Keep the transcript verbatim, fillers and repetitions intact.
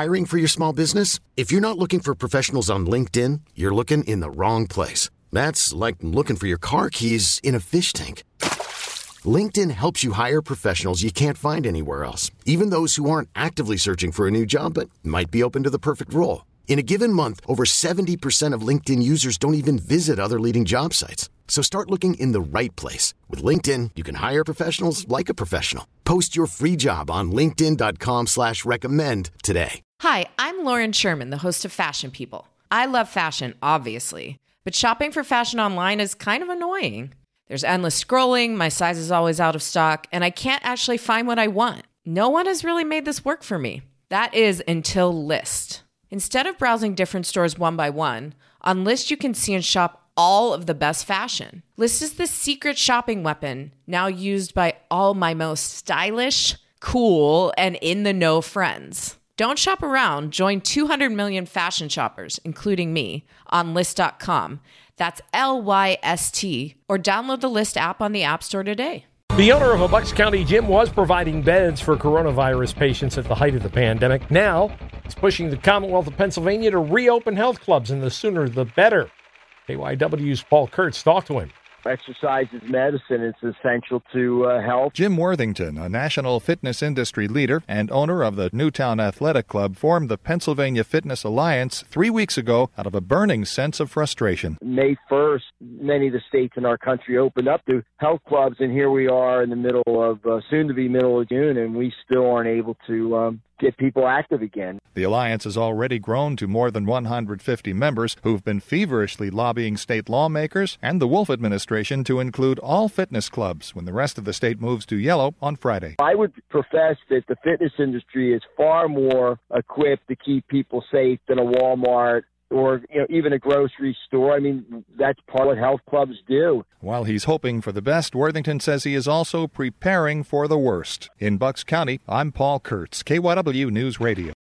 Hiring for your small business? If you're not looking for professionals on LinkedIn, you're looking in the wrong place. That's like looking for your car keys in a fish tank. LinkedIn helps you hire professionals you can't find anywhere else, even those who aren't actively searching for a new job but might be open to the perfect role. In a given month, over seventy percent of LinkedIn users don't even visit other leading job sites. So start looking in the right place. With LinkedIn, you can hire professionals like a professional. Post your free job on linkedin.com slash recommend today. Hi, I'm Lauren Sherman, the host of Fashion People. I love fashion, obviously, but shopping for fashion online is kind of annoying. There's endless scrolling, my size is always out of stock, and I can't actually find what I want. No one has really made this work for me. That is until Lyst. Instead of browsing different stores one by one, on Lyst you can see and shop all of the best fashion. Lyst is the secret shopping weapon now used by all my most stylish, cool, and in-the-know friends. Don't shop around. Join two hundred million fashion shoppers, including me, on Lyst dot com. That's L Y S T, or download the Lyst app on the App Store today. The owner of a Bucks County gym was providing beds for coronavirus patients at the height of the pandemic. Now, he's pushing the Commonwealth of Pennsylvania to reopen health clubs, and the sooner the better. K Y W's Paul Kurtz talked to him. Exercise is medicine. It's essential to uh, health. Jim Worthington, a national fitness industry leader and owner of the Newtown Athletic Club, formed the Pennsylvania Fitness Alliance three weeks ago out of a burning sense of frustration. May first, many of the states in our country opened up to health clubs, and here we are in the middle of, uh, soon to be middle of June, and we still aren't able to um, get people active again. The Alliance has already grown to more than one hundred fifty members who've been feverishly lobbying state lawmakers and the Wolf administration to include all fitness clubs when the rest of the state moves to yellow on Friday. I would profess that the fitness industry is far more equipped to keep people safe than a Walmart or, you know, even a grocery store. I mean, that's part of what health clubs do. While he's hoping for the best, Worthington says he is also preparing for the worst. In Bucks County, I'm Paul Kurtz, K Y W News Radio.